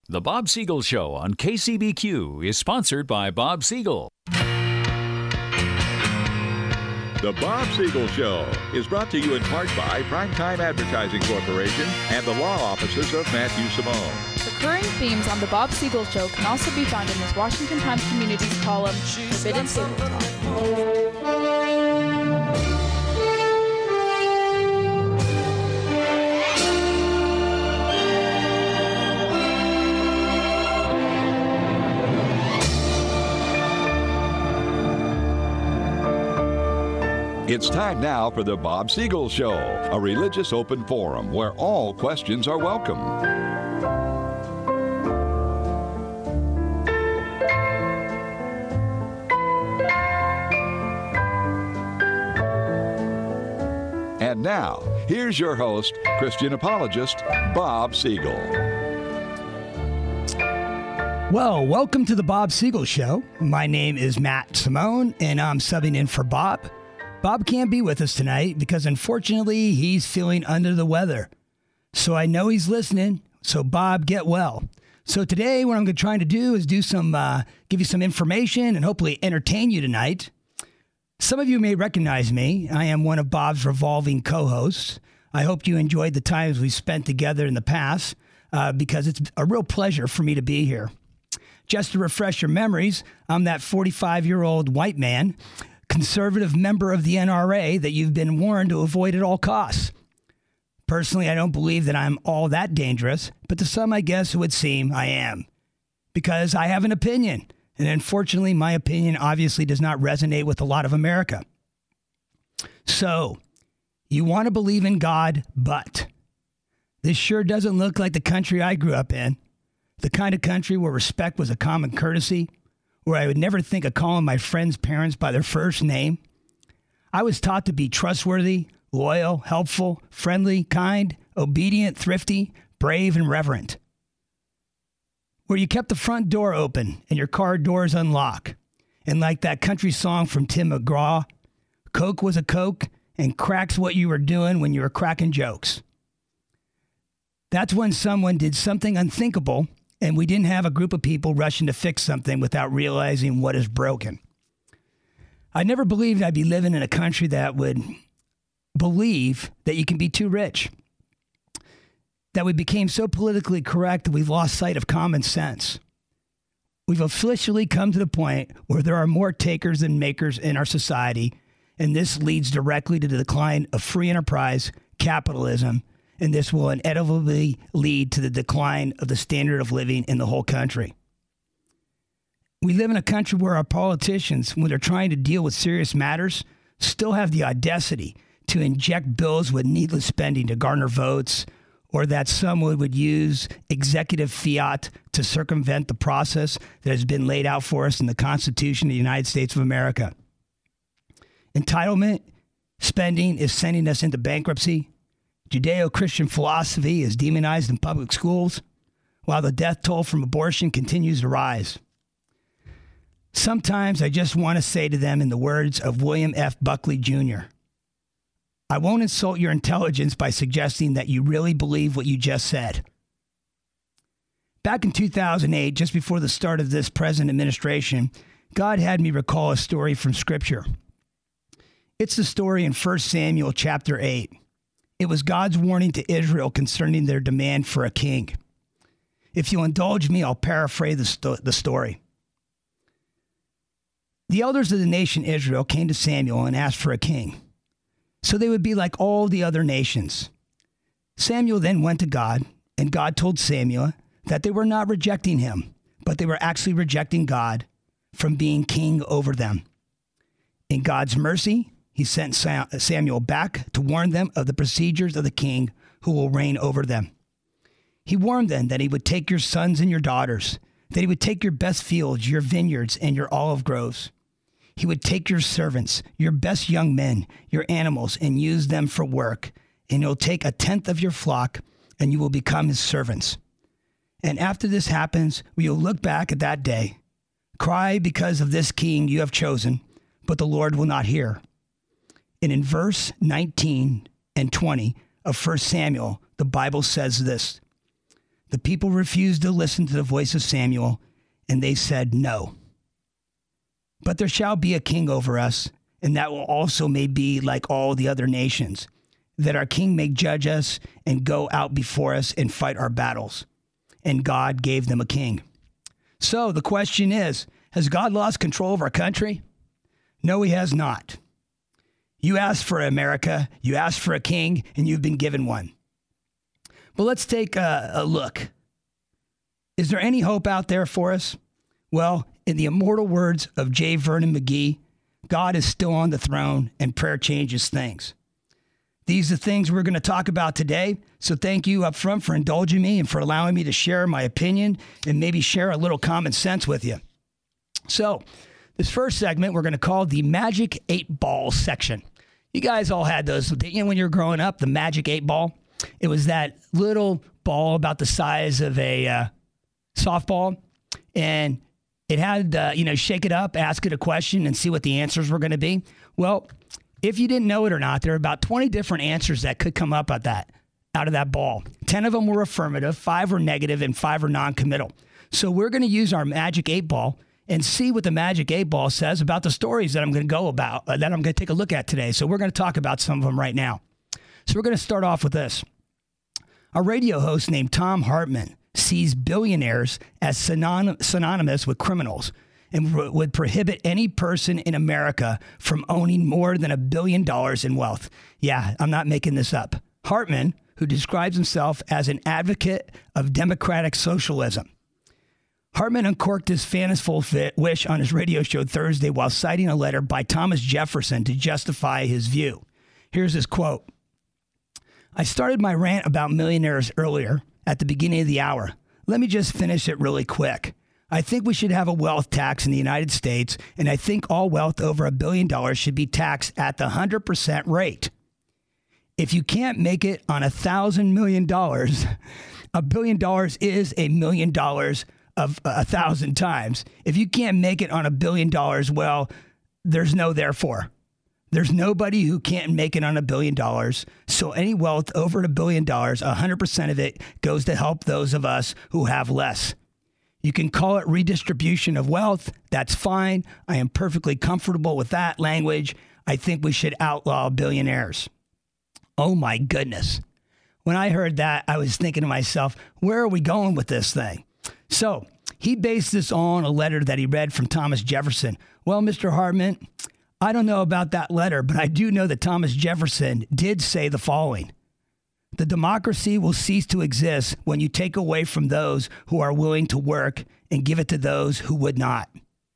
The Bob Siegel Show on KCBQ is sponsored by Bob Siegel. The Bob Siegel Show is brought to you in part by Primetime Advertising Corporation and the law offices of Matthew Simone. Recurring themes on The Bob Siegel Show can also be found in his Washington Times Communities column, Forbidden Table Talk. It's time now for the Bob Siegel Show, a religious open forum where all questions are welcome. And now, here's your host, Christian apologist, Bob Siegel. Well, welcome to the Bob Siegel Show. My name is Matt Simone, and I'm subbing in for Bob. Bob can't be with us tonight because, unfortunately, he's feeling under the weather. So I know he's listening. So, Bob, get well. So today, what I'm trying to do is give you some information and hopefully entertain you tonight. Some of you may recognize me. I am one of Bob's revolving co-hosts. I hope you enjoyed the times we spent together in the past because it's a real pleasure for me to be here. Just to refresh your memories, I'm that 45-year-old white man, conservative member of the NRA that you've been warned to avoid at all costs. Personally, I don't believe that I'm all that dangerous, but to some, I guess it would seem I am. Because I have an opinion, and unfortunately, my opinion obviously does not resonate with a lot of America. So, you want to believe in God, but this sure doesn't look like the country I grew up in. The kind of country where respect was a common courtesy, where I would never think of calling my friends' parents by their first name. I was taught to be trustworthy, loyal, helpful, friendly, kind, obedient, thrifty, brave, and reverent. Where you kept the front door open and your car doors unlocked. And like that country song from Tim McGraw, Coke was a Coke and crack's what you were doing when you were cracking jokes. That's when someone did something unthinkable and we didn't have a group of people rushing to fix something without realizing what is broken. I never believed I'd be living in a country that would believe that you can be too rich. That we became so politically correct that we've lost sight of common sense. We've officially come to the point where there are more takers than makers in our society, and this leads directly to the decline of free enterprise, capitalism, and this will inevitably lead to the decline of the standard of living in the whole country. We live in a country where our politicians, when they're trying to deal with serious matters, still have the audacity to inject bills with needless spending to garner votes, or that someone would use executive fiat to circumvent the process that has been laid out for us in the Constitution of the United States of America. Entitlement spending is sending us into bankruptcy. Judeo-Christian philosophy is demonized in public schools, while the death toll from abortion continues to rise. Sometimes I just want to say to them in the words of William F. Buckley, Jr., I won't insult your intelligence by suggesting that you really believe what you just said. Back in 2008, just before the start of this present administration, God had me recall a story from Scripture. It's the story in 1 Samuel chapter 8. It was God's warning to Israel concerning their demand for a king. If you'll indulge me, I'll paraphrase the story. The elders of the nation Israel came to Samuel and asked for a king, so they would be like all the other nations. Samuel then went to God, and God told Samuel that they were not rejecting him, but they were actually rejecting God from being king over them. In God's mercy, he sent Samuel back to warn them of the procedures of the king who will reign over them. He warned them that he would take your sons and your daughters, that he would take your best fields, your vineyards, and your olive groves. He would take your servants, your best young men, your animals, and use them for work. And he'll take 1/10 of your flock, and you will become his servants. And after this happens, we will look back at that day, cry because of this king you have chosen, but the Lord will not hear. And in verse 19 and 20 of 1 Samuel, the Bible says this: The people refused to listen to the voice of Samuel, and they said no. But there shall be a king over us, and that will also may be like all the other nations, that our king may judge us and go out before us and fight our battles. And God gave them a king. So the question is, has God lost control of our country? No, he has not. You asked for America, you asked for a king, and you've been given one. But let's take a look. Is there any hope out there for us? Well, in the immortal words of J. Vernon McGee, God is still on the throne and prayer changes things. These are the things we're going to talk about today. So thank you up front for indulging me and for allowing me to share my opinion and maybe share a little common sense with you. So this first segment we're going to call the Magic 8 Ball section. You guys all had those. You know, when you were growing up, the Magic 8 Ball, it was that little ball about the size of a softball. And it had, shake it up, ask it a question, and see what the answers were going to be. Well, if you didn't know it or not, there are about 20 different answers that could come up out of that ball. 10 of them were affirmative, 5 were negative, and 5 were non-committal. So we're going to use our Magic 8 Ball and see what the Magic 8 Ball says about the stories that I'm going to take a look at today. So we're going to talk about some of them right now. So we're going to start off with this. A radio host named Thom Hartmann sees billionaires as synonymous with criminals and would prohibit any person in America from owning more than $1 billion in wealth. Yeah, I'm not making this up. Hartmann, who describes himself as an advocate of democratic socialism. Hartmann uncorked his fanciful wish on his radio show Thursday while citing a letter by Thomas Jefferson to justify his view. Here's his quote. I started my rant about millionaires earlier at the beginning of the hour. Let me just finish it really quick. I think we should have a wealth tax in the United States, and I think all wealth over $1 billion should be taxed at the 100% rate. If you can't make it on $1,000 million, $1 billion is $1 million of 1,000 times. If you can't make it on $1 billion, well, there's no therefore. There's nobody who can't make it on $1 billion. So any wealth over $1 billion, 100% of it goes to help those of us who have less. You can call it redistribution of wealth. That's fine. I am perfectly comfortable with that language. I think we should outlaw billionaires. Oh my goodness. When I heard that, I was thinking to myself, where are we going with this thing? So he based this on a letter that he read from Thomas Jefferson. Well, Mr. Hartmann, I don't know about that letter, but I do know that Thomas Jefferson did say the following. The democracy will cease to exist when you take away from those who are willing to work and give it to those who would not.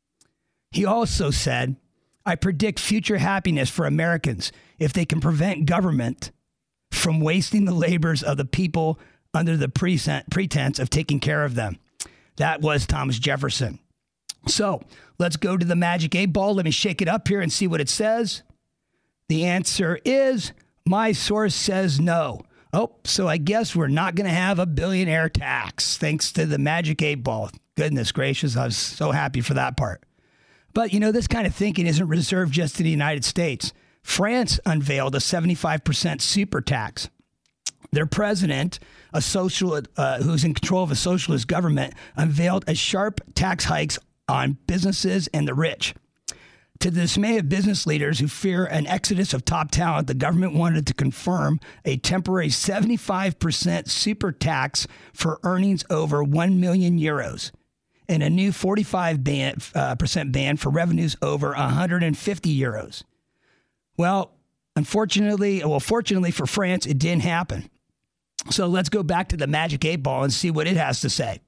He also said, I predict future happiness for Americans if they can prevent government from wasting the labors of the people under the pretense of taking care of them. That was Thomas Jefferson. So let's go to the Magic 8 Ball. Let me shake it up here and see what it says. The answer is, my source says no. Oh, so I guess we're not going to have a billionaire tax, thanks to the Magic 8 Ball. Goodness gracious, I was so happy for that part. But, this kind of thinking isn't reserved just to the United States. France unveiled a 75% super tax. Their president, a socialist who's in control of a socialist government, unveiled a sharp tax hikes on businesses and the rich. To the dismay of business leaders who fear an exodus of top talent, the government wanted to confirm a temporary 75% super tax for earnings over 1 million euros and a new 45% ban for revenues over 150 euros. Well, fortunately for France, it didn't happen. So let's go back to the Magic 8 Ball and see what it has to say.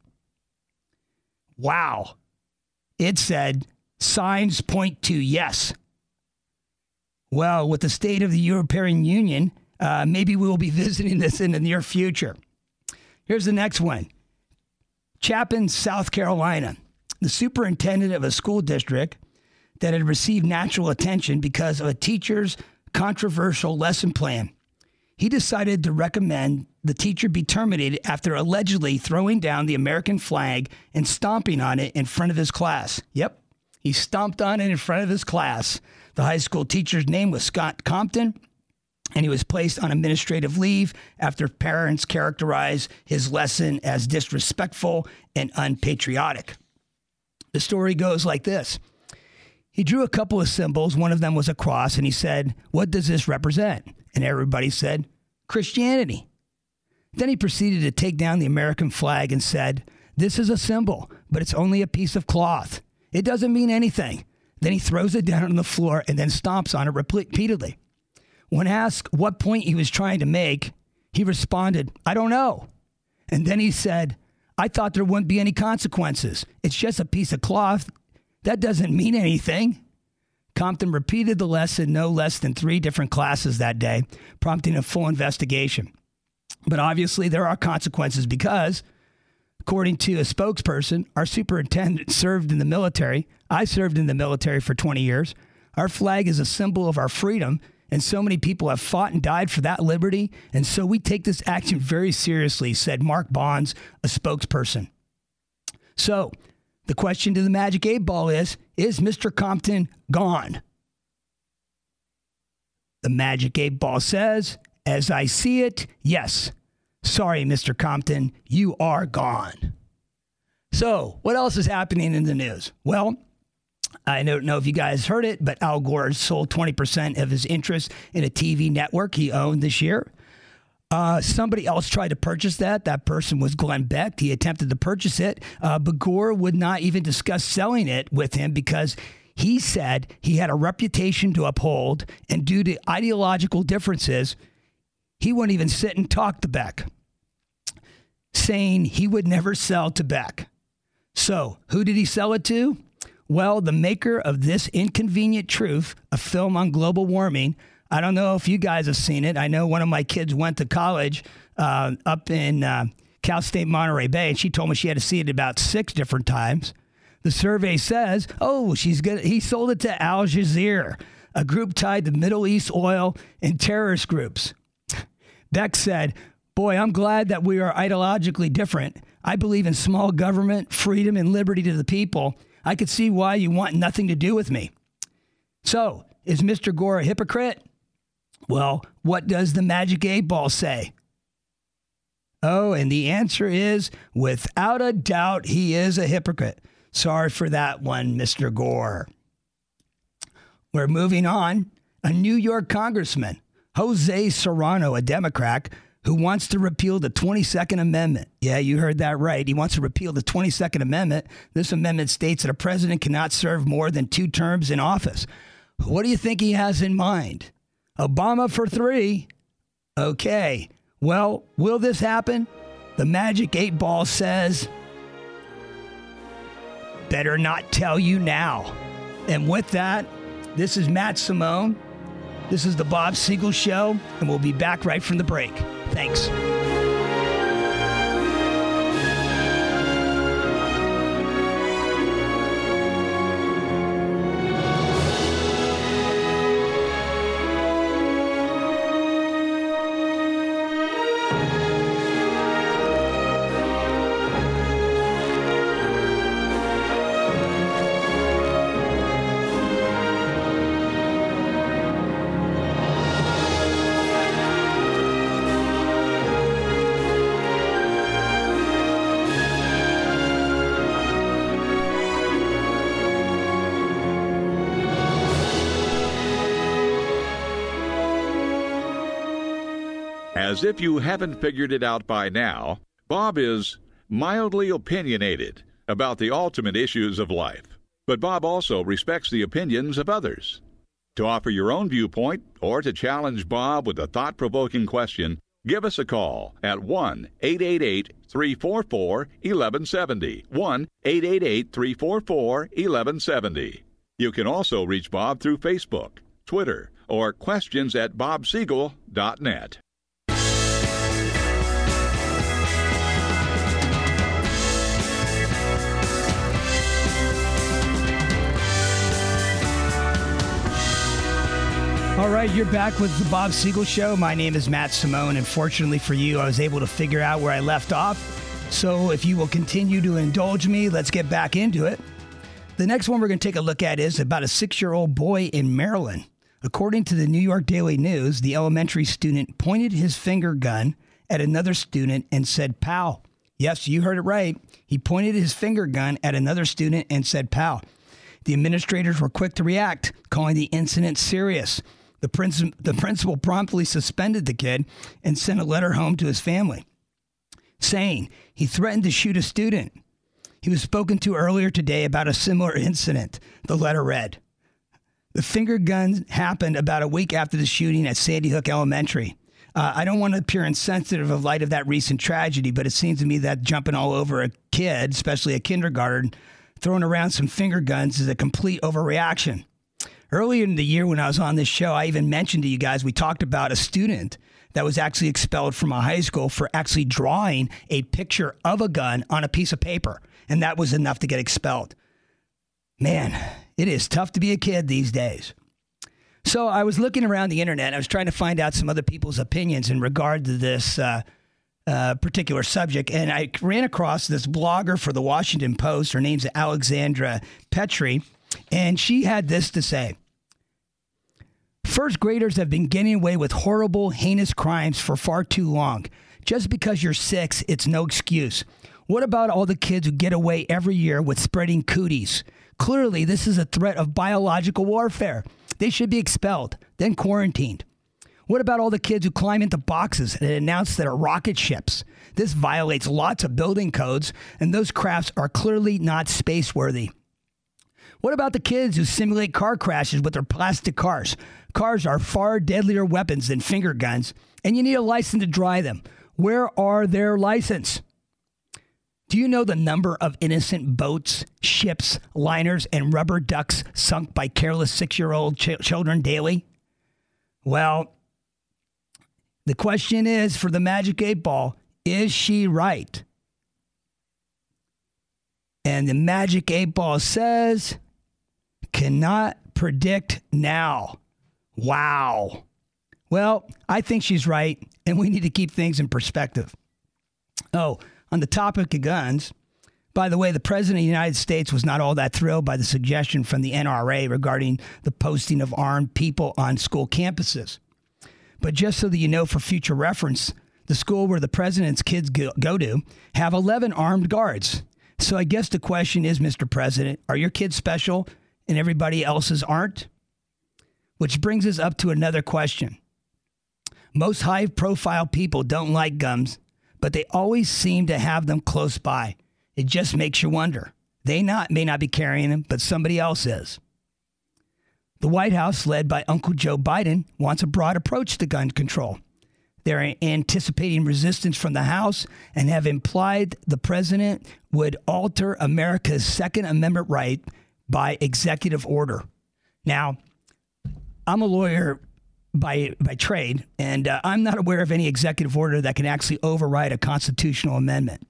Wow. It said, signs point to yes. Well, with the state of the European Union, maybe we will be visiting this in the near future. Here's the next one. Chapin, South Carolina. The superintendent of a school district that had received national attention because of a teacher's controversial lesson plan. He decided to recommend the teacher be terminated after allegedly throwing down the American flag and stomping on it in front of his class. Yep, he stomped on it in front of his class. The high school teacher's name was Scott Compton. and he was placed on administrative leave after parents characterized his lesson as disrespectful and unpatriotic. The story goes like this. He drew a couple of symbols. One of them was a cross, and he said, "What does this represent?" And everybody said, "Christianity." Then he proceeded to take down the American flag and said, "This is a symbol, but it's only a piece of cloth. It doesn't mean anything." Then he throws it down on the floor and then stomps on it repeatedly. When asked what point he was trying to make, he responded, "I don't know." And then he said, "I thought there wouldn't be any consequences. It's just a piece of cloth. That doesn't mean anything." Compton repeated the lesson no less than 3 different classes that day, prompting a full investigation. But obviously there are consequences because, according to a spokesperson, our superintendent served in the military. I served in the military for 20 years. Our flag is a symbol of our freedom, and so many people have fought and died for that liberty, and so we take this action very seriously, said Mark Bonds, a spokesperson. So, the question to the Magic 8 Ball is Mr. Compton gone? The Magic 8 Ball says, as I see it, yes. Sorry, Mr. Compton, you are gone. So, what else is happening in the news? Well, I don't know if you guys heard it, but Al Gore sold 20% of his interest in a TV network he owned this year. Somebody else tried to purchase that. That person was Glenn Beck. He attempted to purchase it, but Gore would not even discuss selling it with him because he said he had a reputation to uphold, and due to ideological differences, he wouldn't even sit and talk to Beck, saying he would never sell to Beck. So, who did he sell it to? Well, the maker of This Inconvenient Truth, a film on global warming. I don't know if you guys have seen it. I know one of my kids went to college up in Cal State Monterey Bay, and she told me she had to see it about 6 different times. The survey says, he sold it to Al Jazeera, a group tied to Middle East oil and terrorist groups. Beck said, "Boy, I'm glad that we are ideologically different. I believe in small government, freedom, and liberty to the people. I could see why you want nothing to do with me." So, is Mr. Gore a hypocrite? Well, what does the Magic 8 Ball say? Oh, and the answer is, without a doubt, he is a hypocrite. Sorry for that one, Mr. Gore. We're moving on. A New York congressman, Jose Serrano, a Democrat, who wants to repeal the 22nd Amendment. Yeah, you heard that right. He wants to repeal the 22nd Amendment. This amendment states that a president cannot serve more than 2 terms in office. What do you think he has in mind? Obama for 3? Okay. Well, will this happen? The Magic 8 Ball says, better not tell you now. And with that, this is Matt Simone. This is the Bob Siegel Show, and we'll be back right from the break. Thanks. As if you haven't figured it out by now, Bob is mildly opinionated about the ultimate issues of life. But Bob also respects the opinions of others. To offer your own viewpoint or to challenge Bob with a thought-provoking question, give us a call at 1-888-344-1170. 1-888-344-1170. You can also reach Bob through Facebook, Twitter, or questions@bobsiegel.net. All right, you're back with the Bob Siegel Show. My name is Matt Simone, and fortunately for you, I was able to figure out where I left off. So if you will continue to indulge me, let's get back into it. The next one we're going to take a look at is about a 6-year-old boy in Maryland. According to the New York Daily News, the elementary student pointed his finger gun at another student and said, "Pow." Yes, you heard it right. He pointed his finger gun at another student and said, "Pow." The administrators were quick to react, calling the incident serious. The principal promptly suspended the kid and sent a letter home to his family, saying he threatened to shoot a student. He was spoken to earlier today about a similar incident, the letter read. The finger gun happened about a week after the shooting at Sandy Hook Elementary. I don't want to appear insensitive in light of that recent tragedy, but it seems to me that jumping all over a kid, especially a kindergarten, throwing around some finger guns is a complete overreaction. Earlier in the year when I was on this show, I even mentioned to you guys, we talked about a student that was actually expelled from a high school for actually drawing a picture of a gun on a piece of paper, and that was enough to get expelled. Man, it is tough to be a kid these days. So I was looking around the internet. I was trying to find out some other people's opinions in regard to this particular subject. And I ran across this blogger for the Washington Post. Her name's Alexandra Petri. And she had this to say. First graders have been getting away with horrible, heinous crimes for far too long. Just because you're 6, it's no excuse. What about all the kids who get away every year with spreading cooties? Clearly, this is a threat of biological warfare. They should be expelled, then quarantined. What about all the kids who climb into boxes and announce that are rocket ships? This violates lots of building codes, and those crafts are clearly not space-worthy. What about the kids who simulate car crashes with their plastic cars? Cars are far deadlier weapons than finger guns, and you need a license to drive them. Where are their license? Do you know the number of innocent boats, ships, liners, and rubber ducks sunk by careless 6-year-old children daily? Well, the question is for the Magic 8 Ball, is she right? And the Magic 8 Ball says, cannot predict now. Wow. Well, I think she's right, and we need to keep things in perspective. Oh, on the topic of guns, by the way, the President of the United States was not all that thrilled by the suggestion from the NRA regarding the posting of armed people on school campuses. But just so that you know for future reference, the school where the president's kids go to have 11 armed guards. So I guess the question is, Mr. President, are your kids special and everybody else's aren't? Which brings us up to another question. Most high-profile people don't like guns, but they always seem to have them close by. It just makes you wonder. They may not be carrying them, but somebody else is. The White House, led by Uncle Joe Biden, wants a broad approach to gun control. They're anticipating resistance from the House and have implied the president would alter America's Second Amendment right by executive order. Now, I'm a lawyer by trade, and I'm not aware of any executive order that can actually override a constitutional amendment.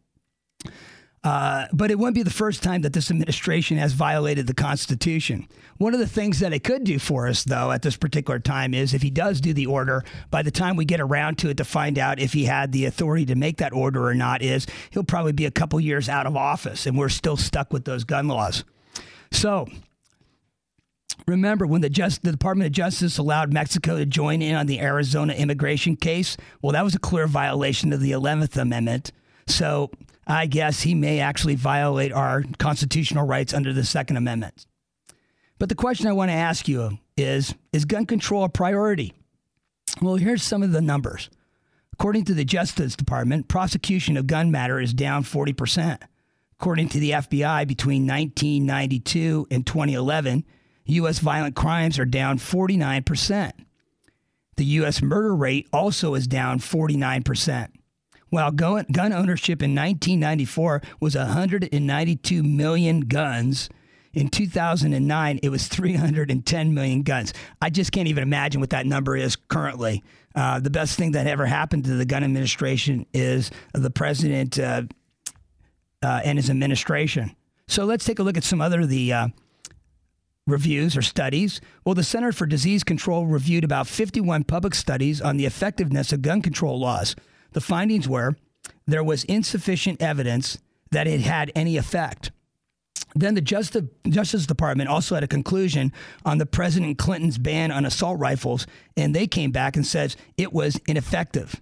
But it wouldn't be the first time that this administration has violated the Constitution. One of the things that it could do for us, though, at this particular time is if he does do the order, by the time we get around to it to find out if he had the authority to make that order or not, is he'll probably be a couple years out of office, and we're still stuck with those gun laws. So remember, when the Department of Justice allowed Mexico to join in on the Arizona immigration case, well, that was a clear violation of the 11th Amendment. So I guess he may actually violate our constitutional rights under the Second Amendment. But the question I want to ask you is gun control a priority? Well, here's some of the numbers. According to the Justice Department, prosecution of gun matter is down 40%. According to the FBI, between 1992 and 2011, U.S. violent crimes are down 49%. The U.S. murder rate also is down 49%. While gun ownership in 1994 was 192 million guns, in 2009, it was 310 million guns. I just can't even imagine what that number is currently. The best thing that ever happened to the gun administration is the president and his administration. So let's take a look at some other of the reviews or studies. Well, the Center for Disease Control reviewed about 51 public studies on the effectiveness of gun control laws. The findings were there was insufficient evidence that it had any effect. Then the Justice Department also had a conclusion on the President Clinton's ban on assault rifles, and they came back and said it was ineffective.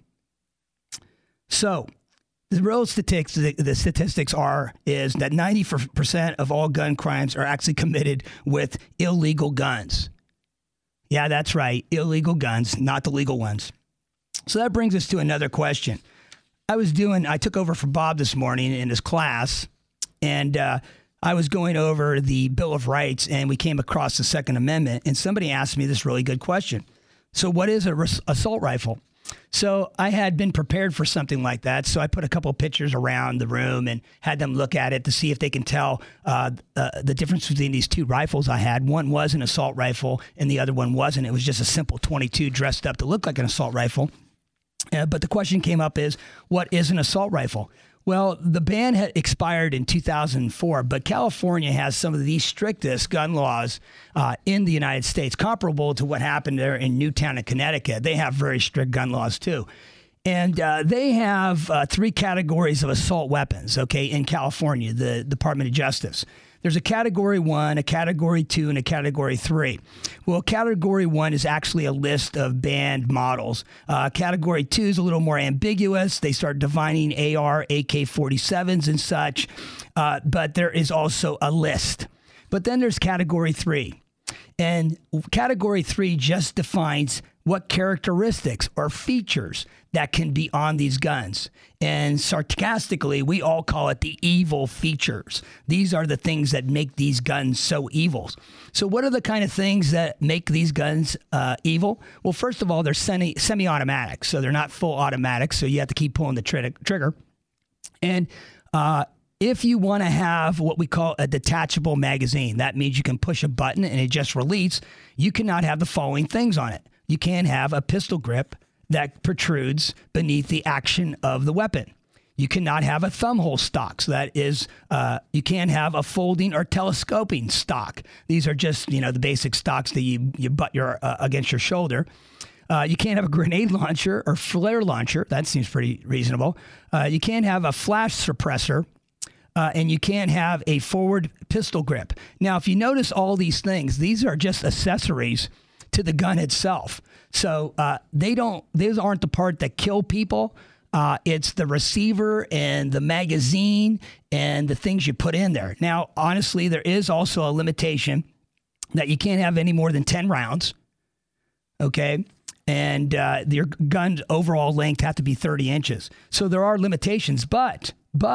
So the real statistics, the statistics is that 90% of all gun crimes are actually committed with illegal guns. Yeah, that's right, illegal guns, not the legal ones. So that brings us to another question. I took over for Bob this morning in his class, and I was going over the Bill of Rights, and we came across the Second Amendment, and somebody asked me this really good question. So what is an assault rifle? So I had been prepared for something like that, so I put a couple of pictures around the room and had them look at it to see if they can tell the difference between these two rifles I had. One was an assault rifle, and the other one wasn't. It was just a simple .22 dressed up to look like an assault rifle. But the question came up is, what is an assault rifle? Well, the ban had expired in 2004, but California has some of the strictest gun laws in the United States, comparable to what happened there in Newtown and Connecticut. They have very strict gun laws, too. And they have 3 categories of assault weapons, in California, the Department of Justice. There's a Category 1, a Category 2, and a Category 3. Well, Category 1 is actually a list of banned models. Category 2 is a little more ambiguous. They start defining AR, AK-47s and such, but there is also a list. But then there's Category 3. And Category 3 just defines what characteristics or features that can be on these guns. And sarcastically, we all call it the evil features. These are the things that make these guns so evil. So what are the kind of things that make these guns evil? Well, first of all, they're semi-automatic. So they're not full automatic, so you have to keep pulling the trigger. And if you want to have what we call a detachable magazine, that means you can push a button and it just releases. You cannot have the following things on it. You can't have a pistol grip that protrudes beneath the action of the weapon. You cannot have a thumbhole stock. So that is, you can't have a folding or telescoping stock. These are just, the basic stocks that you butt against your shoulder. You can't have a grenade launcher or flare launcher. That seems pretty reasonable. You can't have a flash suppressor. And you can't have a forward pistol grip. Now, if you notice all these things, these are just accessories to the gun itself. So those aren't the part that kill people. It's the receiver and the magazine and the things you put in there. Now, honestly, there is also a limitation that you can't have any more than 10 rounds. Okay. And your gun's overall length have to be 30 inches. So there are limitations, but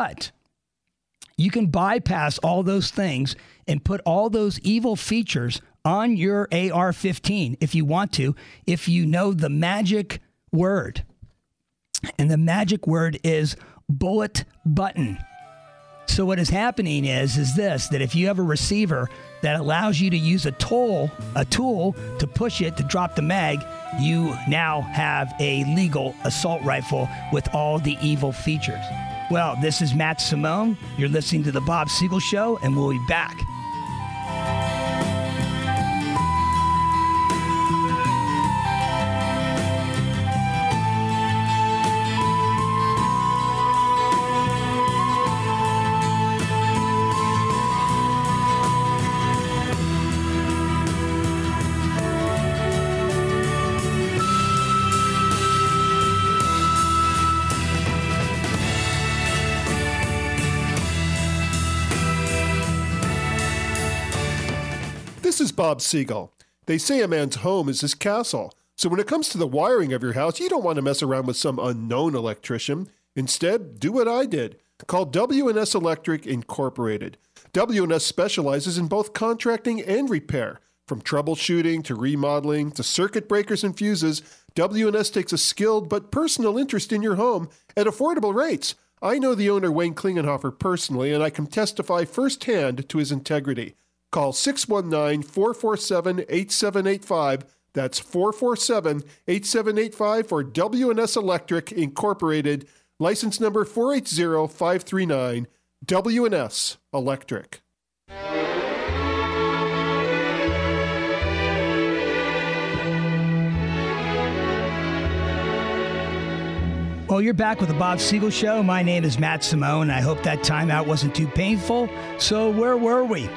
you can bypass all those things and put all those evil features on your AR-15 if you want to, if you know the magic word. And the magic word is bullet button. So what is happening is this, that if you have a receiver that allows you to use a tool to push it to drop the mag, you now have a legal assault rifle with all the evil features. Well, this is Matt Simone. You're listening to The Bob Siegel Show, and we'll be back. This is Bob Siegel. They say a man's home is his castle. So when it comes to the wiring of your house, you don't want to mess around with some unknown electrician. Instead, do what I did. Call W&S Electric Incorporated. W&S specializes in both contracting and repair. From troubleshooting to remodeling to circuit breakers and fuses, W&S takes a skilled but personal interest in your home at affordable rates. I know the owner, Wayne Klingenhofer, personally, and I can testify firsthand to his integrity. Call 619-447-8785. That's 447-8785 for W&S Electric Incorporated. License number 480539. W&S Electric. Well, you're back with the Bob Siegel Show. My name is Matt Simone. I hope that timeout wasn't too painful. So where were we?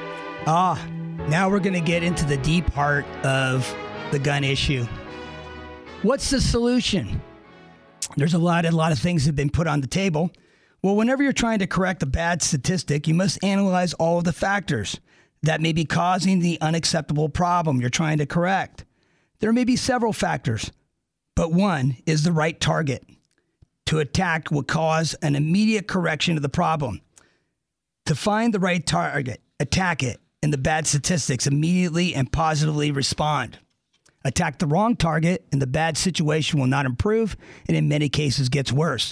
Now we're going to get into the deep heart of the gun issue. What's the solution? There's a lot of things that have been put on the table. Well, whenever you're trying to correct a bad statistic, you must analyze all of the factors that may be causing the unacceptable problem you're trying to correct. There may be several factors, but one is the right target. To attack will cause an immediate correction of the problem. To find the right target, attack it, and the bad statistics immediately and positively respond. Attack the wrong target, and the bad situation will not improve, and in many cases gets worse.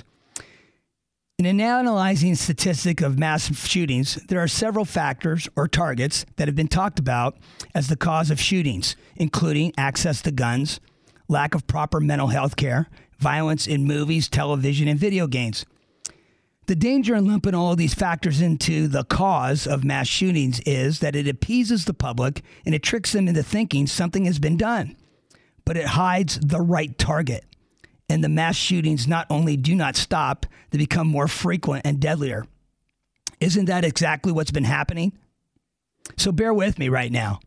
In analyzing statistics of mass shootings, there are several factors or targets that have been talked about as the cause of shootings, including access to guns, lack of proper mental health care, violence in movies, television, and video games. The danger in lumping all of these factors into the cause of mass shootings is that it appeases the public and it tricks them into thinking something has been done, but it hides the right target. And the mass shootings not only do not stop, they become more frequent and deadlier. Isn't that exactly what's been happening? So bear with me right now.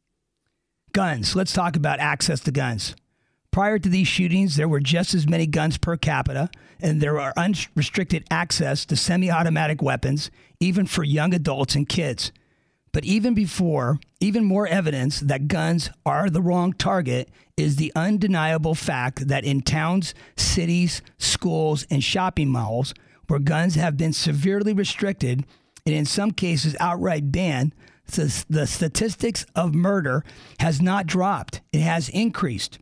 Guns. Let's talk about access to guns. Prior to these shootings, there were just as many guns per capita, and there were unrestricted access to semi-automatic weapons, even for young adults and kids. But even more evidence that guns are the wrong target is the undeniable fact that in towns, cities, schools, and shopping malls, where guns have been severely restricted and in some cases outright banned, the statistics of murder has not dropped. It has increased.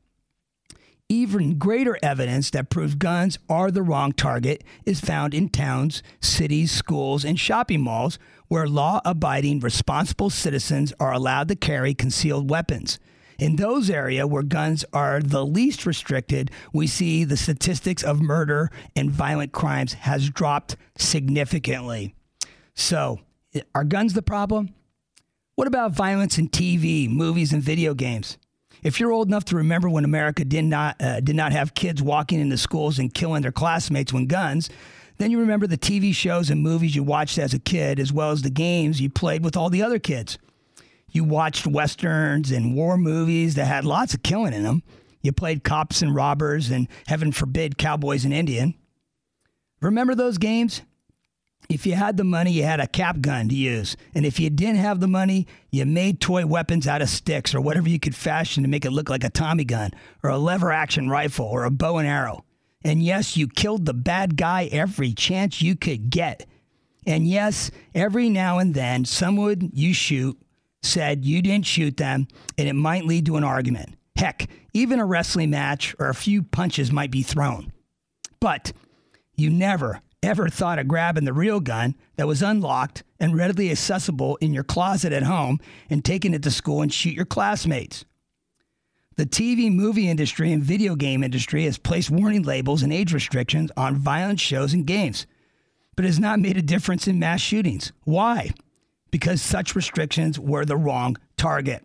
Even greater evidence that proves guns are the wrong target is found in towns, cities, schools, and shopping malls where law-abiding, responsible citizens are allowed to carry concealed weapons. In those areas where guns are the least restricted, we see the statistics of murder and violent crimes has dropped significantly. So, are guns the problem? What about violence in TV, movies, and video games? If you're old enough to remember when America did not have kids walking into schools and killing their classmates with guns, then you remember the TV shows and movies you watched as a kid, as well as the games you played with all the other kids. You watched Westerns and war movies that had lots of killing in them. You played cops and robbers and, heaven forbid, cowboys and Indian. Remember those games? If you had the money, you had a cap gun to use. And if you didn't have the money, you made toy weapons out of sticks or whatever you could fashion to make it look like a Tommy gun or a lever action rifle or a bow and arrow. And yes, you killed the bad guy every chance you could get. And yes, every now and then, someone you shoot said you didn't shoot them, and it might lead to an argument. Heck, even a wrestling match or a few punches might be thrown. But you never, ever thought of grabbing the real gun that was unlocked and readily accessible in your closet at home and taking it to school and shoot your classmates. The TV, movie industry, and video game industry has placed warning labels and age restrictions on violent shows and games, but has not made a difference in mass shootings. Why? Because such restrictions were the wrong target.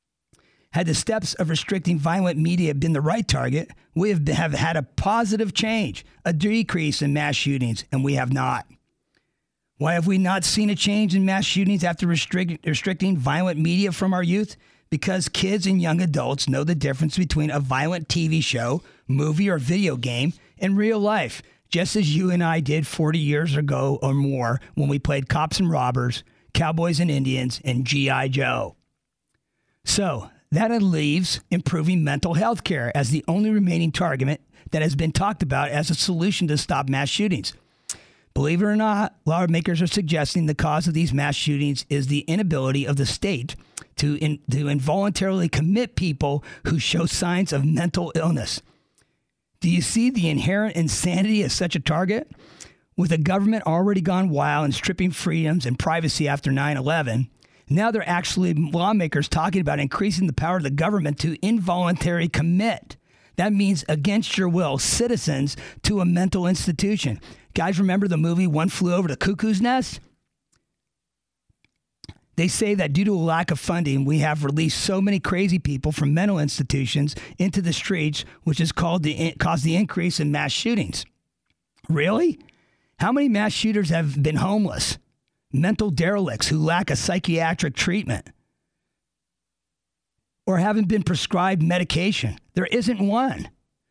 Had the steps of restricting violent media been the right target, we have had a positive change, a decrease in mass shootings, and we have not. Why have we not seen a change in mass shootings after restricting violent media from our youth? Because kids and young adults know the difference between a violent TV show, movie, or video game and real life, just as you and I did 40 years ago or more when we played cops and robbers, cowboys and Indians, and G.I. Joe. So, that leaves improving mental health care as the only remaining target that has been talked about as a solution to stop mass shootings. Believe it or not, lawmakers are suggesting the cause of these mass shootings is the inability of the state to involuntarily commit people who show signs of mental illness. Do you see the inherent insanity of such a target? With the government already gone wild and stripping freedoms and privacy after 9/11, now they're actually lawmakers talking about increasing the power of the government to involuntarily commit. That means against your will, citizens to a mental institution. Guys, remember the movie One Flew Over the Cuckoo's Nest? They say that due to a lack of funding, we have released so many crazy people from mental institutions into the streets, which has caused the increase in mass shootings. Really? How many mass shooters have been homeless? Mental derelicts who lack a psychiatric treatment? Or haven't been prescribed medication? There isn't one.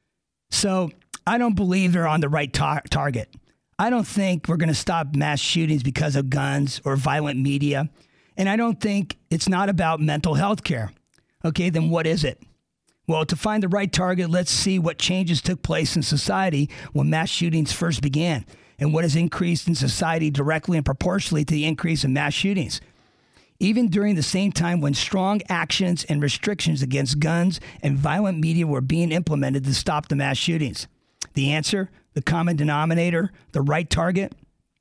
So I don't believe they're on the right target. I don't think we're going to stop mass shootings because of guns or violent media. And I don't think it's not about mental health care. Okay, then what is it? Well, to find the right target, let's see what changes took place in society when mass shootings first began and what has increased in society directly and proportionally to the increase in mass shootings. Even during the same time when strong actions and restrictions against guns and violent media were being implemented to stop the mass shootings. The answer, the common denominator, the right target,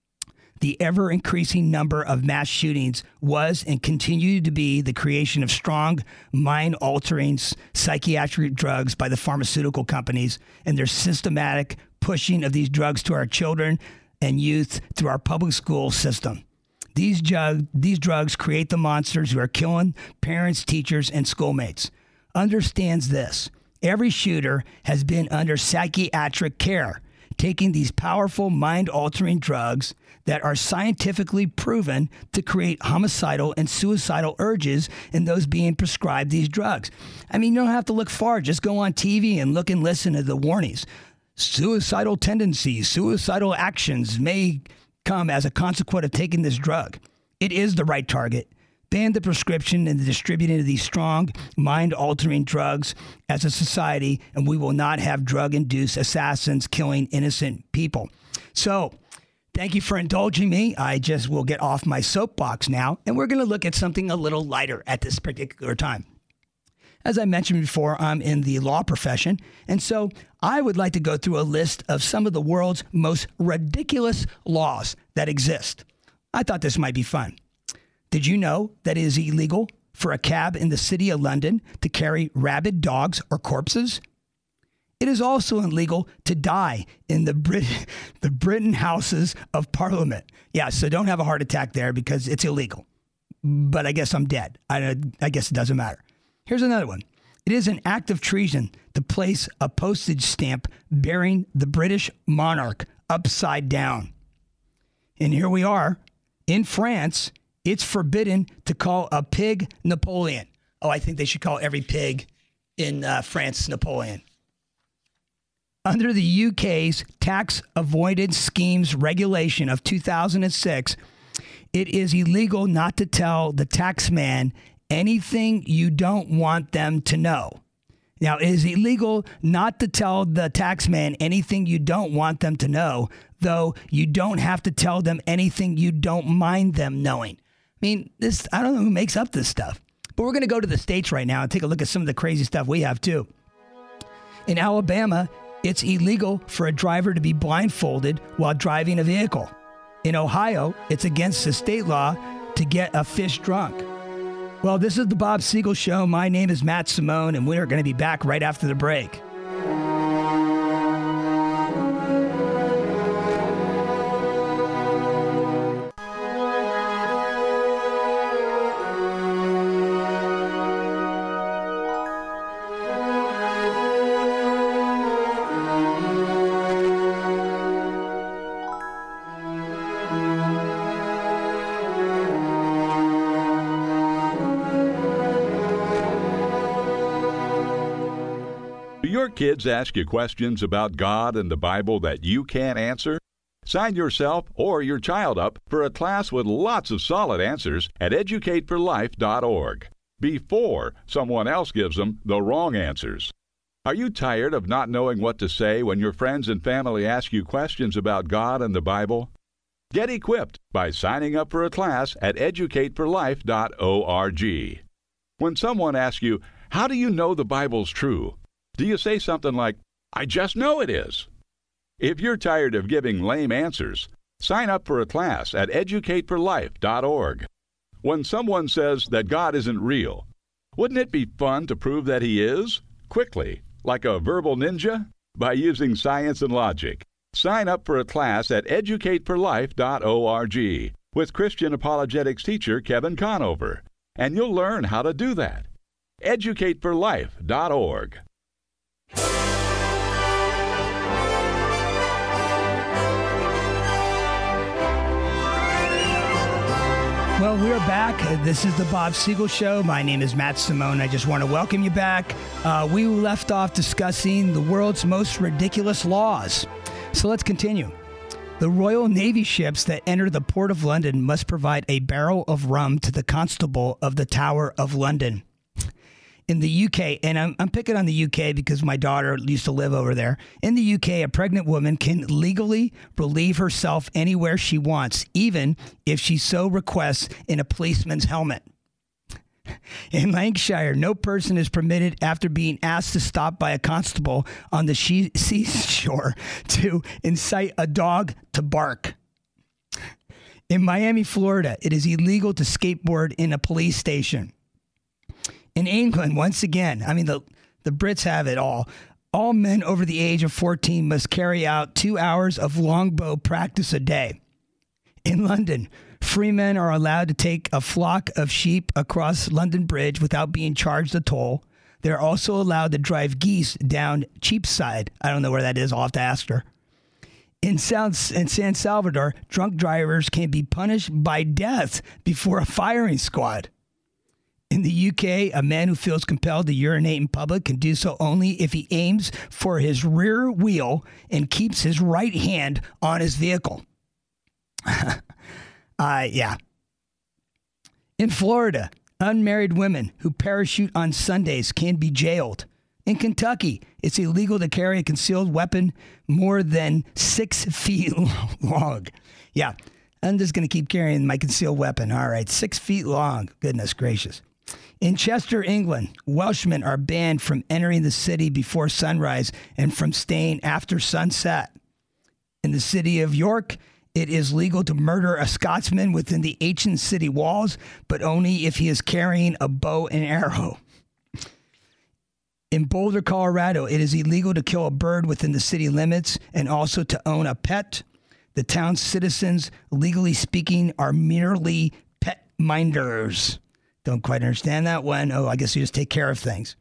the ever-increasing number of mass shootings was and continued to be the creation of strong, mind-altering psychiatric drugs by the pharmaceutical companies and their systematic pushing of these drugs to our children and youth through our public school system. These drugs create the monsters who are killing parents, teachers, and schoolmates. Understands this. Every shooter has been under psychiatric care, taking these powerful mind-altering drugs that are scientifically proven to create homicidal and suicidal urges in those being prescribed these drugs. I mean, you don't have to look far. Just go on TV and look and listen to the warnings. Suicidal tendencies, suicidal actions may come as a consequence of taking this drug. It is the right target. Ban the prescription and the distributing of these strong, mind-altering drugs as a society, and we will not have drug-induced assassins killing innocent people. So, thank you for indulging me. I just will get off my soapbox now, and we're going to look at something a little lighter at this particular time. As I mentioned before, I'm in the law profession, and so I would like to go through a list of some of the world's most ridiculous laws that exist. I thought this might be fun. Did you know that it is illegal for a cab in the city of London to carry rabid dogs or corpses? It is also illegal to die in the Britain Houses of Parliament. Yeah, so don't have a heart attack there because it's illegal. But I guess I'm dead. I guess it doesn't matter. Here's another one. It is an act of treason to place a postage stamp bearing the British monarch upside down. And here we are in France. It's forbidden to call a pig Napoleon. Oh, I think they should call every pig in France Napoleon. Under the UK's Tax Avoidance Schemes Regulation of 2006, it is illegal not to tell the taxman anything you don't want them to know. Now, it is illegal not to tell the taxman anything you don't want them to know, though you don't have to tell them anything you don't mind them knowing. I mean, I don't know who makes up this stuff. But we're going to go to the States right now and take a look at some of the crazy stuff we have, too. In Alabama, it's illegal for a driver to be blindfolded while driving a vehicle. In Ohio, it's against the state law to get a fish drunk. Well, this is the Bob Siegel Show. My name is Matt Simone, and we are going to be back right after the break. Your kids ask you questions about God and the Bible that you can't answer? Sign yourself or your child up for a class with lots of solid answers at educateforlife.org before someone else gives them the wrong answers. Are you tired of not knowing what to say when your friends and family ask you questions about God and the Bible? Get equipped by signing up for a class at educateforlife.org. When someone asks you, "How do you know the Bible's true?" do you say something like, "I just know it is"? If you're tired of giving lame answers, sign up for a class at educateforlife.org. When someone says that God isn't real, wouldn't it be fun to prove that He is? Quickly, like a verbal ninja? By using science and logic. Sign up for a class at educateforlife.org with Christian apologetics teacher Kevin Conover, and you'll learn how to do that. educateforlife.org. Well, we're back. This is the Bob Siegel Show. My name is Matt Simone. I just want to welcome you back. We left off discussing the world's most ridiculous laws. So let's continue. The Royal Navy ships that enter the Port of London must provide a barrel of rum to the Constable of the Tower of London. In the UK, and I'm picking on the UK because my daughter used to live over there. In the UK, a pregnant woman can legally relieve herself anywhere she wants, even if she so requests in a policeman's helmet. In Lancashire, no person is permitted after being asked to stop by a constable on the seashore to incite a dog to bark. In Miami, Florida, it is illegal to skateboard in a police station. In England, once again, I mean, the Brits have it all. All men over the age of 14 must carry out 2 hours of longbow practice a day. In London, free men are allowed to take a flock of sheep across London Bridge without being charged a toll. They're also allowed to drive geese down Cheapside. I don't know where that is. I'll have to ask her. In San Salvador, drunk drivers can be punished by death before a firing squad. In the UK, a man who feels compelled to urinate in public can do so only if he aims for his rear wheel and keeps his right hand on his vehicle. Yeah. In Florida, unmarried women who parachute on Sundays can be jailed. In Kentucky, it's illegal to carry a concealed weapon more than 6 feet long. Yeah, I'm just going to keep carrying my concealed weapon. All right, 6 feet long. Goodness gracious. In Chester, England, Welshmen are banned from entering the city before sunrise and from staying after sunset. In the city of York, it is legal to murder a Scotsman within the ancient city walls, but only if he is carrying a bow and arrow. In Boulder, Colorado, it is illegal to kill a bird within the city limits and also to own a pet. The town's citizens, legally speaking, are merely pet minders. Don't quite understand that one. Oh, I guess you just take care of things.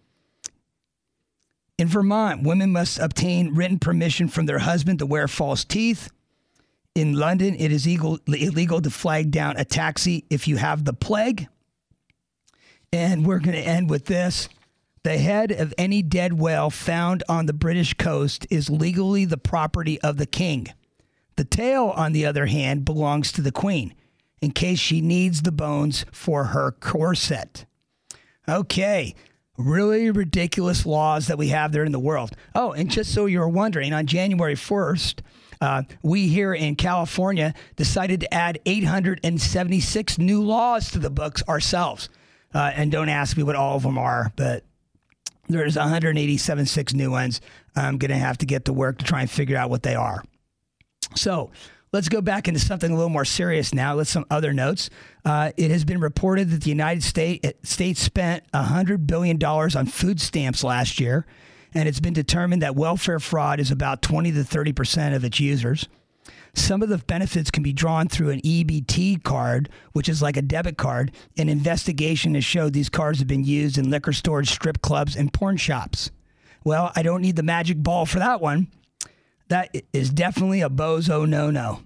In Vermont, women must obtain written permission from their husband to wear false teeth. In London, it is illegal to flag down a taxi if you have the plague. And we're going to end with this. The head of any dead whale found on the British coast is legally the property of the king. The tail, on the other hand, belongs to the queen, in case she needs the bones for her corset. Okay, really ridiculous laws that we have there in the world. Oh, and just so you're wondering, on January 1st, we here in California decided to add 876 new laws to the books ourselves. And don't ask me what all of them are, but there's 187 new ones. I'm going to have to get to work to try and figure out what they are. So let's go back into something a little more serious now. Let's some other notes. It has been reported that the United States spent $100 billion on food stamps last year, and it's been determined that welfare fraud is about 20 to 30% of its users. Some of the benefits can be drawn through an EBT card, which is like a debit card. An investigation has showed these cards have been used in liquor stores, strip clubs, and porn shops. Well, I don't need the magic ball for that one. That is definitely a bozo no-no.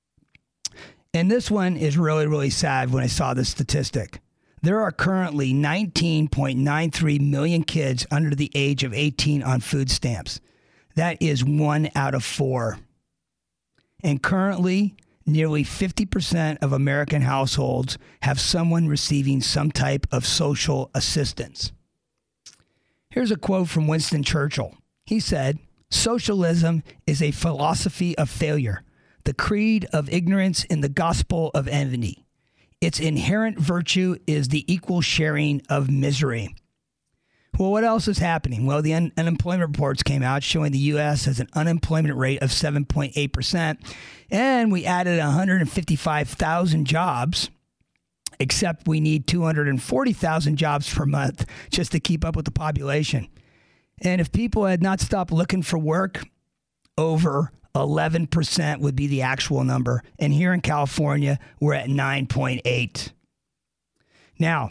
And this one is really, really sad when I saw this statistic. There are currently 19.93 million kids under the age of 18 on food stamps. That is 1 out of 4. And currently, nearly 50% of American households have someone receiving some type of social assistance. Here's a quote from Winston Churchill. He said, "Socialism is a philosophy of failure, the creed of ignorance and the gospel of envy. Its inherent virtue is the equal sharing of misery." Well, what else is happening? Well, the unemployment reports came out showing the U.S. has an unemployment rate of 7.8%, and we added 155,000 jobs, except we need 240,000 jobs per month just to keep up with the population. And if people had not stopped looking for work, over 11% would be the actual number. And here in California, we're at 9.8. Now,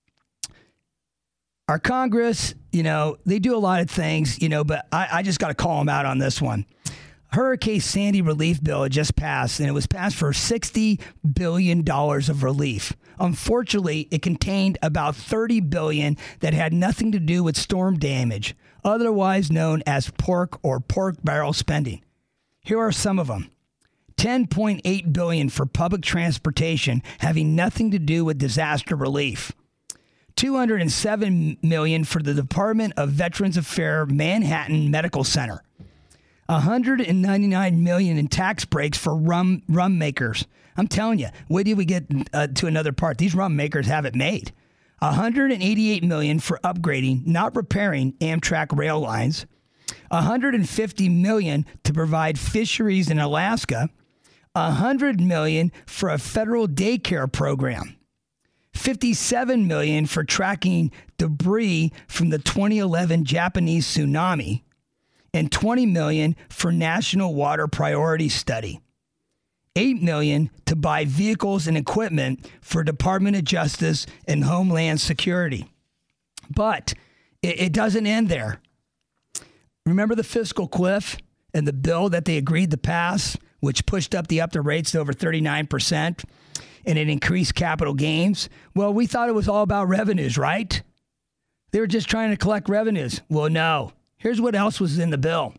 our Congress, they do a lot of things, but I just got to call them out on this one. Hurricane Sandy relief bill had just passed, and it was passed for $60 billion of relief. Unfortunately, it contained about $30 billion that had nothing to do with storm damage, otherwise known as pork or pork barrel spending. Here are some of them. $10.8 billion for public transportation having nothing to do with disaster relief. $207 million for the Department of Veterans Affairs Manhattan Medical Center. $199 million in tax breaks for rum makers. I'm telling you, wait till we get to another part. These rum makers have it made. $188 million for upgrading, not repairing Amtrak rail lines. $150 million to provide fisheries in Alaska. $100 million for a federal daycare program. $57 million for tracking debris from the 2011 Japanese tsunami. And $20 million for National Water Priority Study. $8 million to buy vehicles and equipment for Department of Justice and Homeland Security. But it doesn't end there. Remember the fiscal cliff and the bill that they agreed to pass, which pushed up the rates to over 39%, and it increased capital gains? Well, we thought it was all about revenues, right? They were just trying to collect revenues. Well, no. Here's what else was in the bill.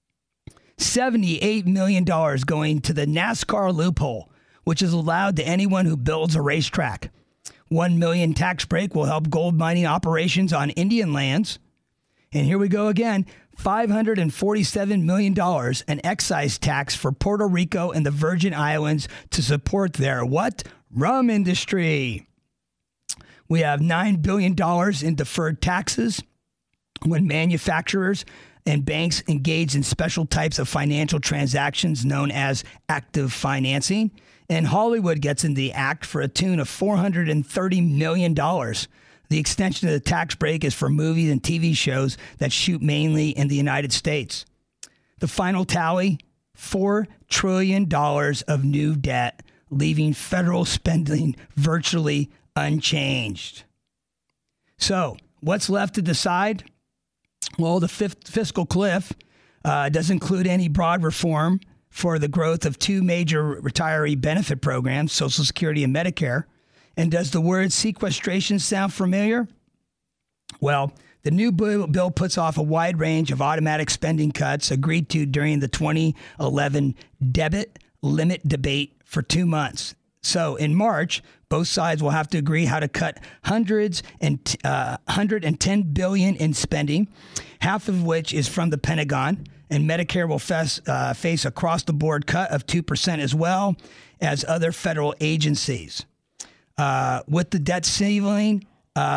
$78 million going to the NASCAR loophole, which is allowed to anyone who builds a racetrack. $1 million tax break will help gold mining operations on Indian lands. And here we go again, $547 million in excise tax for Puerto Rico and the Virgin Islands to support their what? Rum industry. We have $9 billion in deferred taxes when manufacturers and banks engage in special types of financial transactions known as active financing. And Hollywood gets in the act for a tune of $430 million. The extension of the tax break is for movies and TV shows that shoot mainly in the United States. The final tally, $4 trillion of new debt, leaving federal spending virtually unchanged. So, what's left to decide? Well, the fiscal cliff does include any broad reform for the growth of two major retiree benefit programs, Social Security and Medicare. And does the word sequestration sound familiar? Well, the new bill puts off a wide range of automatic spending cuts agreed to during the 2011 debit limit debate for 2 months. So in March, both sides will have to agree how to cut $110 billion in spending, half of which is from the Pentagon, and Medicare will face across-the-board cut of 2% as well as other federal agencies. With the debt ceiling,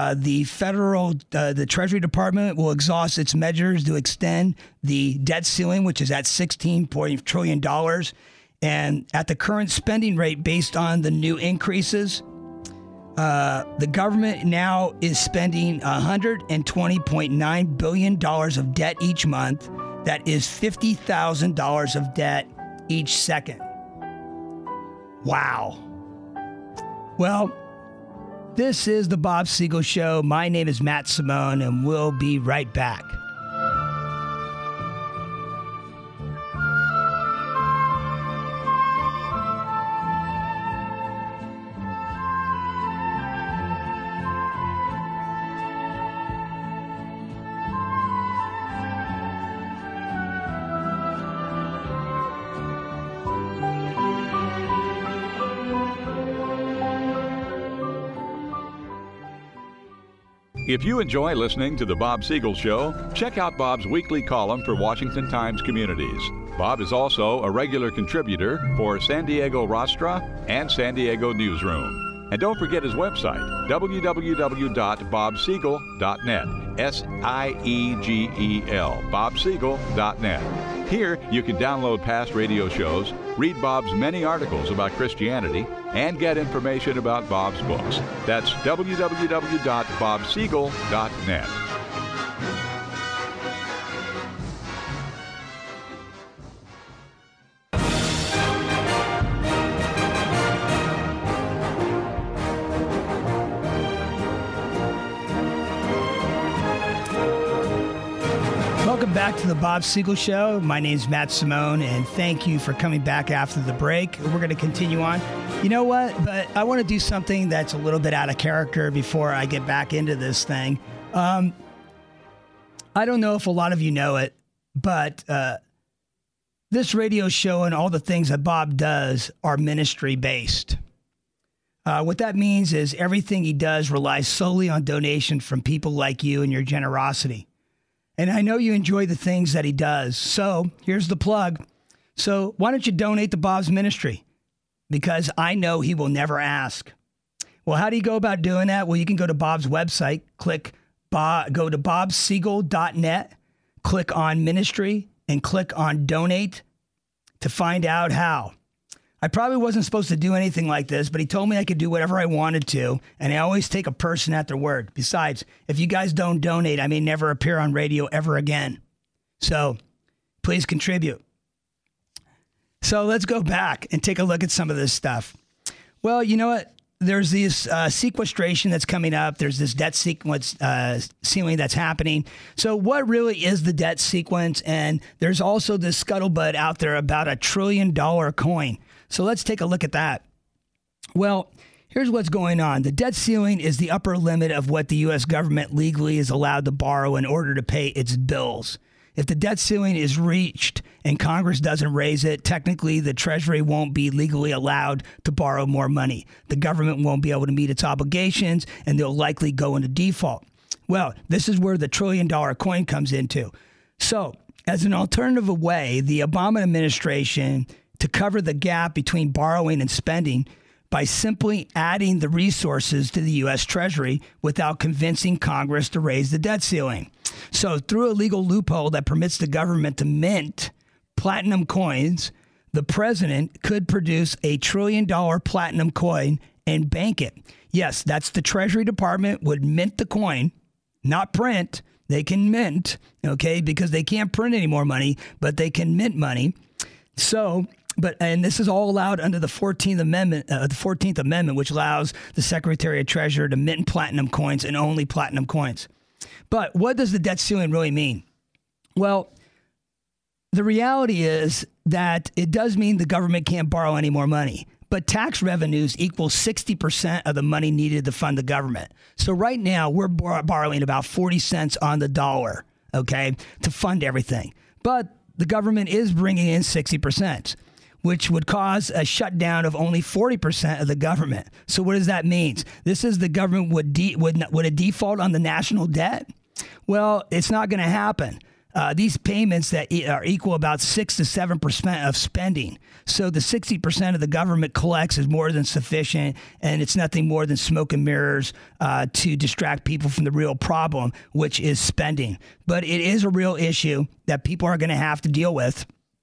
the Treasury Department will exhaust its measures to extend the debt ceiling, which is at $16 trillion. And at the current spending rate based on the new increases, the government now is spending $120.9 billion of debt each month. That is $50,000 of debt each second. Wow. Well, this is the Bob Siegel Show. My name is Matt Simone, and we'll be right back. If you enjoy listening to The Bob Siegel Show, check out Bob's weekly column for Washington Times Communities. Bob is also a regular contributor for San Diego Rostra and San Diego Newsroom. And don't forget his website, www.bobsiegel.net, S-I-E-G-E-L, bobsiegel.net. Here, you can download past radio shows, read Bob's many articles about Christianity, and get information about Bob's books. That's www.bobsiegel.net. Welcome back to the Bob Siegel Show. My name is Matt Simone, and thank you for coming back after the break. We're going to continue on. You know what? But I want to do something that's a little bit out of character before I get back into this thing. I don't know if a lot of you know it, but this radio show and all the things that Bob does are ministry-based. What that means is everything he does relies solely on donation from people like you and your generosity. And I know you enjoy the things that he does. So here's the plug. So why don't you donate to Bob's ministry? Because I know he will never ask. Well, how do you go about doing that? Well, you can go to Bob's website, go to bobsiegel.net, click on ministry, and click on donate to find out how. I probably wasn't supposed to do anything like this, but he told me I could do whatever I wanted to, and I always take a person at their word. Besides, if you guys don't donate, I may never appear on radio ever again. So please contribute. So let's go back and take a look at some of this stuff. Well, you know what? There's this sequestration that's coming up. There's this debt sequence ceiling that's happening. So what really is the debt sequence? And there's also this scuttlebutt out there about $1 trillion coin. So let's take a look at that. Well, here's what's going on. The debt ceiling is the upper limit of what the U.S. government legally is allowed to borrow in order to pay its bills. If the debt ceiling is reached and Congress doesn't raise it, technically the Treasury won't be legally allowed to borrow more money. The government won't be able to meet its obligations, and they'll likely go into default. Well, this is where the $1 trillion coin comes into. So, as an alternative way, the Obama administration, to cover the gap between borrowing and spending by simply adding the resources to the U.S. Treasury without convincing Congress to raise the debt ceiling. So through a legal loophole that permits the government to mint platinum coins, the president could produce $1 trillion platinum coin and bank it. Yes, that's the Treasury Department would mint the coin, not print. They can mint, okay, because they can't print any more money, but they can mint money. So, and this is all allowed under the 14th Amendment, which allows the Secretary of Treasury to mint platinum coins and only platinum coins. But what does the debt ceiling really mean? Well, the reality is that it does mean the government can't borrow any more money, but tax revenues equal 60% of the money needed to fund the government. So right now we're borrowing about 40 cents on the dollar, okay, to fund everything. But the government is bringing in 60%. Which would cause a shutdown of only 40% of the government. So what does that mean? This is the government would a default on the national debt? Well, it's not going to happen. These payments that are equal about 6 to 7% of spending. So the 60% of the government collects is more than sufficient, and it's nothing more than smoke and mirrors to distract people from the real problem, which is spending. But it is a real issue that people are going to have to deal with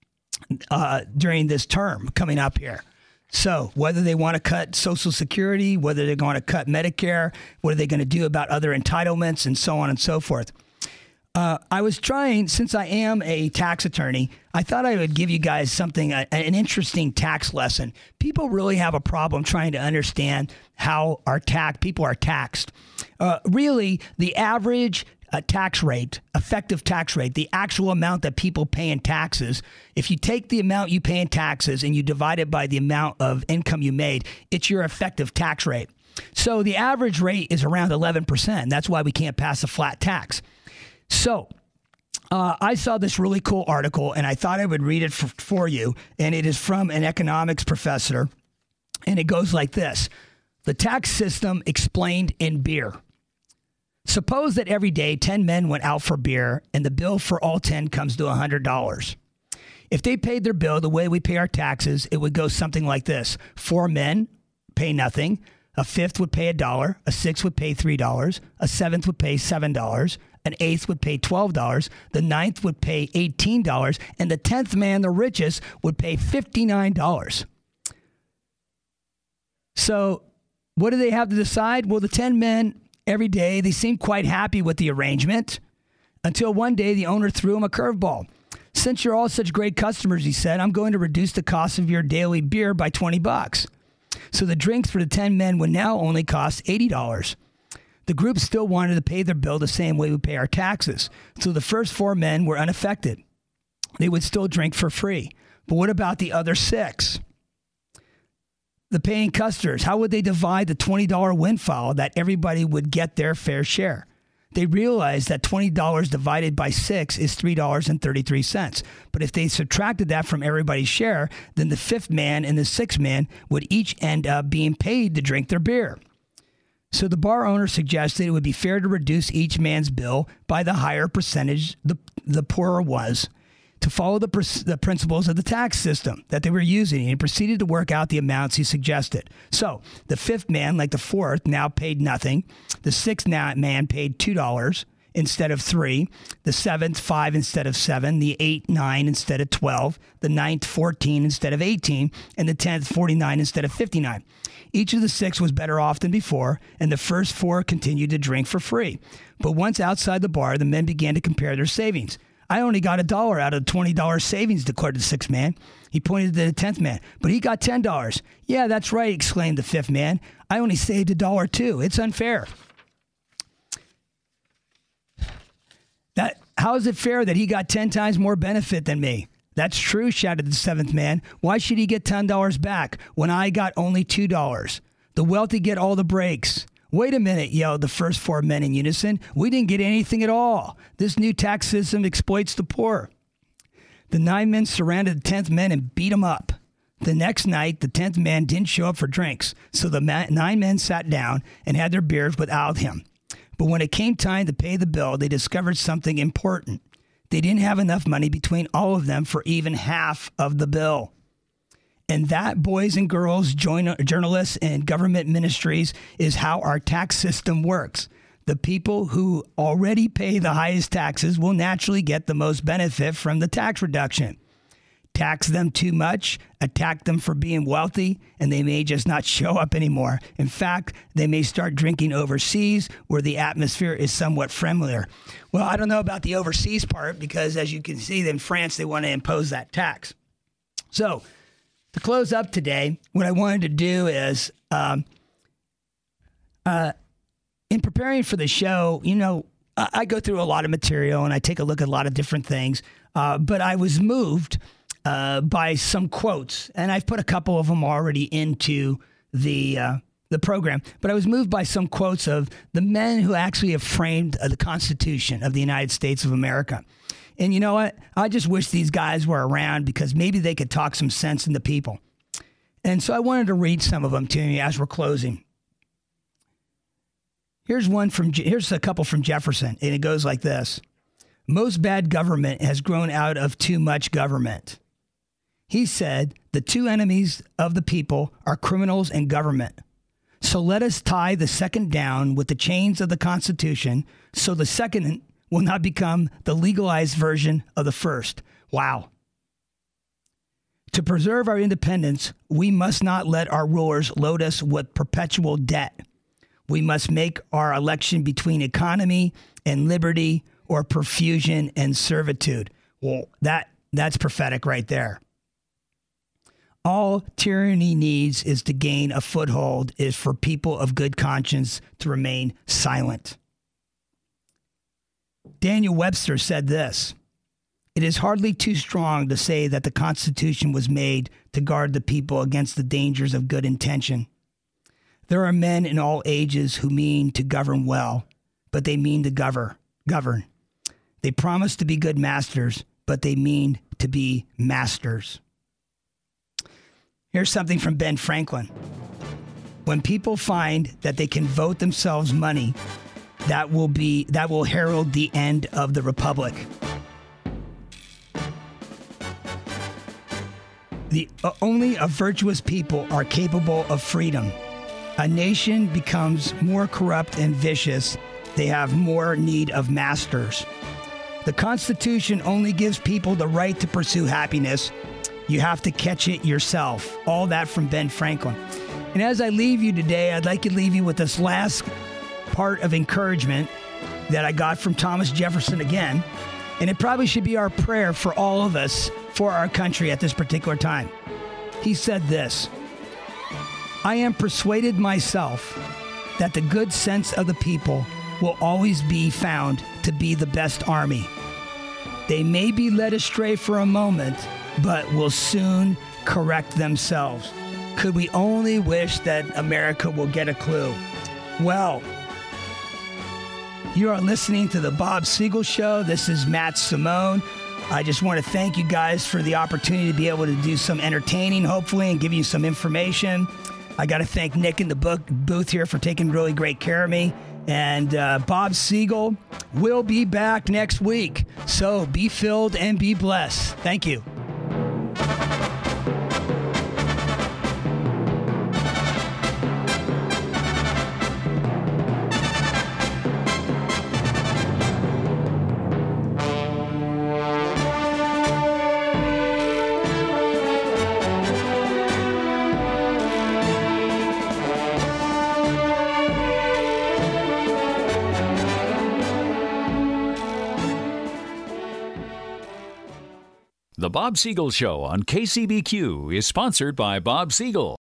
during this term coming up here. So whether they want to cut Social Security, whether they're going to cut Medicare, what are they going to do about other entitlements and so on and so forth. I was trying, since I am a tax attorney, I thought I would give you guys something, an interesting tax lesson. People really have a problem trying to understand how people are taxed. Really, the average tax rate, effective tax rate, the actual amount that people pay in taxes, if you take the amount you pay in taxes and you divide it by the amount of income you made, it's your effective tax rate. So the average rate is around 11%. That's why we can't pass a flat tax. So I saw this really cool article, and I thought I would read it for you, and it is from an economics professor, and it goes like this. The tax system explained in beer. Suppose that every day 10 men went out for beer and the bill for all 10 comes to $100. If they paid their bill the way we pay our taxes, it would go something like this. 4 men pay nothing. A fifth would pay $1. A sixth would pay $3. A seventh would pay $7. An eighth would pay $12. The ninth would pay $18. And the 10th man, the richest, would pay $59. So what do they have to decide? Well, the 10 men every day, they seemed quite happy with the arrangement until one day the owner threw him a curveball. Since you're all such great customers, he said, I'm going to reduce the cost of your daily beer by $20. So the drinks for the 10 men would now only cost $80. The group still wanted to pay their bill the same way we pay our taxes. So the first 4 men were unaffected. They would still drink for free. But what about the other 6? The paying customers, how would they divide the $20 windfall that everybody would get their fair share? They realized that $20 divided by 6 is $3.33. But if they subtracted that from everybody's share, then the 5th man and the 6th man would each end up being paid to drink their beer. So the bar owner suggested it would be fair to reduce each man's bill by the higher percentage the poorer was, to follow the principles of the tax system that they were using, and he proceeded to work out the amounts he suggested. So the 5th man, like the 4th, now paid nothing. The 6th man paid $2 instead of $3. The 7th, $5 instead of $7. The 8th, $9 instead of $12. The 9th, $14 instead of $18. And the 10th, $49 instead of $59. Each of the 6 was better off than before, and the first 4 continued to drink for free. But once outside the bar, the men began to compare their savings. I only got $1 out of the $20 savings, declared the 6th man. He pointed to the 10th man, but he got $10. Yeah, that's right, exclaimed the 5th man. I only saved $1 too. It's unfair. How is it fair that he got 10 times more benefit than me? That's true, shouted the 7th man. Why should he get $10 back when I got only $2? The wealthy get all the breaks. Wait a minute, yelled the first 4 men in unison. We didn't get anything at all. This new tax system exploits the poor. The 9 men surrounded the 10th man and beat him up. The next night, the 10th man didn't show up for drinks, so the 9 men sat down and had their beers without him. But when it came time to pay the bill, they discovered something important. They didn't have enough money between all of them for even half of the bill. And that, boys and girls, journalists, and government ministries, is how our tax system works. The people who already pay the highest taxes will naturally get the most benefit from the tax reduction. Tax them too much, attack them for being wealthy, and they may just not show up anymore. In fact, they may start drinking overseas where the atmosphere is somewhat friendlier. Well, I don't know about the overseas part because, as you can see, in France, they want to impose that tax. So, to close up today, what I wanted to do is, in preparing for the show, I go through a lot of material and I take a look at a lot of different things, but I was moved by some quotes, and I've put a couple of them already into the program, but I was moved by some quotes of the men who actually have framed the Constitution of the United States of America. And you know what? I just wish these guys were around because maybe they could talk some sense into people. And so I wanted to read some of them to you as we're closing. Here's a couple from Jefferson, and it goes like this. Most bad government has grown out of too much government. He said, the 2 enemies of the people are criminals and government. So let us tie the second down with the chains of the Constitution so the second will not become the legalized version of the first. Wow. To preserve our independence, we must not let our rulers load us with perpetual debt. We must make our election between economy and liberty or profusion and servitude. Well, that's prophetic right there. All tyranny needs is to gain a foothold is for people of good conscience to remain silent. Daniel Webster said this, "It is hardly too strong to say that the Constitution was made to guard the people against the dangers of good intention. There are men in all ages who mean to govern well, but they mean to govern. They promise to be good masters, but they mean to be masters." Here's something from Ben Franklin. When people find that they can vote themselves money, that will herald the end of the republic. Only a virtuous people are capable of freedom. A nation becomes more corrupt and vicious. They have more need of masters. The Constitution only gives people the right to pursue happiness. You have to catch it yourself. All that from Ben Franklin. And as I leave you today, I'd like to leave you with this last part of encouragement that I got from Thomas Jefferson again. And it probably should be our prayer for all of us, for our country at this particular time. He said this, "I am persuaded myself that the good sense of the people will always be found to be the best army. They may be led astray for a moment, but will soon correct themselves. Could we only wish that America will get a clue? Well, you are listening to the Bob Siegel Show. This is Matt Simone. I just want to thank you guys for the opportunity to be able to do some entertaining, hopefully, and give you some information. I got to thank Nick in the booth here for taking really great care of me. And Bob Siegel will be back next week. So be filled and be blessed. Thank you. The Bob Siegel Show on KCBQ is sponsored by Bob Siegel.